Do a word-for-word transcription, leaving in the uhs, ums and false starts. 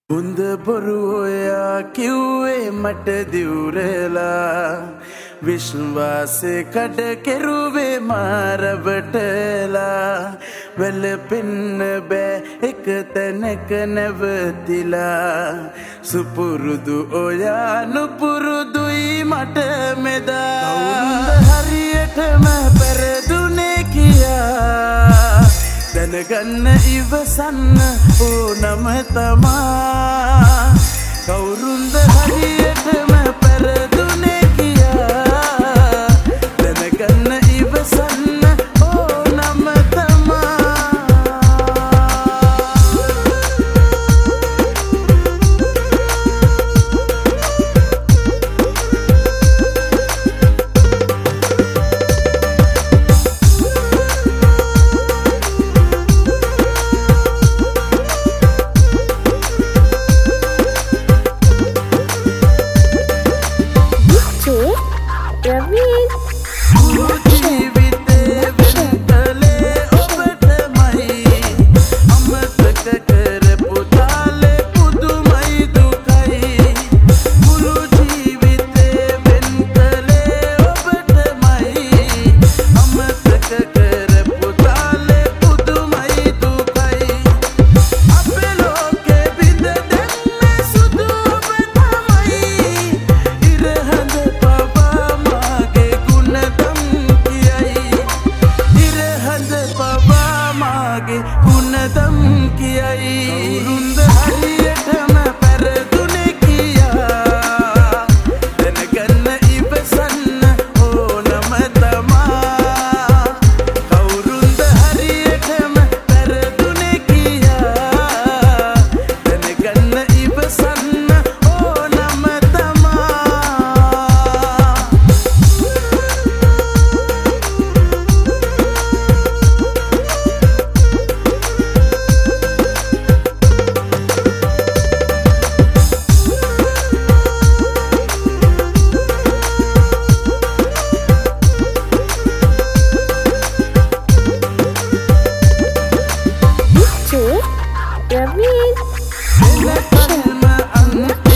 උඳ බොරුවයා කිව්වේ මට දිවුරලා විශ්වාසෙ කඩ කෙරුවේ මාරවටලා වැළපෙන්න බෑ එක තැනක නැවතිලා සුපුරුදු ඔයා නුපුරුදුයි මට මෙදා කවුරුන්ද හරියටම පෙරදුනේ කියා දැනගන්න ඉවසන්න ඕනම තමා කවුරුන්ද හරියටම පෙරදුනේ කියා දැනගන්න ඉවසන්න ඕනම තමා गुणदम कियाई कवुरुंद हरियटम परदुने किया දැනගන්න ඉවසන්න ඕනම තමා කවුරුන්ද හරියටම පෙරදුනේ කියා දැනගන්න ඉවසන්න ඕනම තමා Ramin,